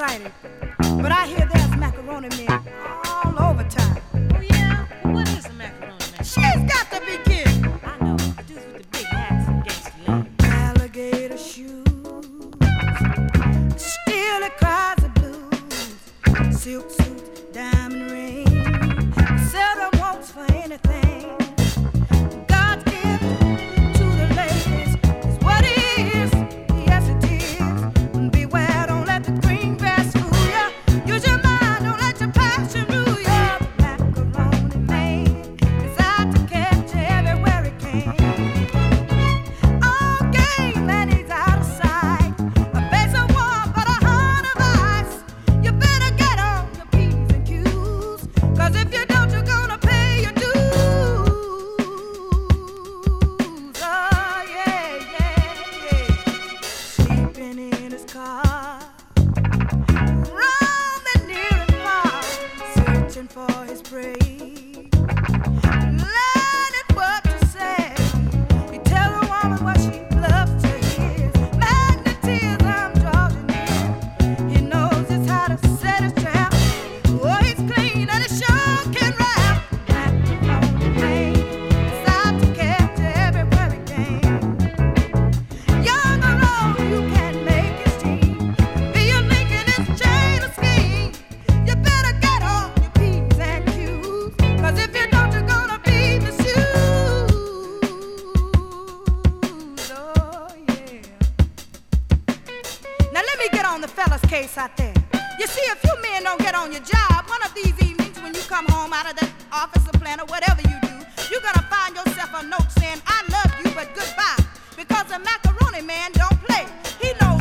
Friday, but I hear there's macaroni men all over town. Oh yeah? Well, what is a macaroni man? She's got to be kidding. I know. The dudes with the big hats and gangster legs. Alligator shoes, steely cries of blues, silk suit, diamond ring, seldom wants for anything. God's gift to the ladies is what it is, yes it is. Beware, don't let the green grass fool ya. Use your mind, don't let your passion rule ya. The macaroni man is out to catch you everywhere he can. All game and he's out of sight. A face of war, but a heart of ice. You better get on your P's and Q's, 'cause if you don't, you're gonna pay your dues. Oh, yeah, yeah, yeah. Sleeping in his car, roaming near and far, searching for his prey. Learning what to say. He tell a woman what she loves to hear. Magnetism draws you near. He knows just how to set his trap. Oh, he's clean and he sure can rap. Macaroni man is out to catch you everywhere he can. Young or old, you can make his team. Be a link in his chain of scheme. You better get on your P's and Q's, 'cause if you don't, you're gonna be misused. Oh, yeah. Now let me get on the fella's case out there. You see, if you men don't get on your job, one of these evenings when you come home out of the office or plan or whatever you do, you're gonna find yourself a note saying, I love you, but goodbye. Because the macaroni man don't play. He knows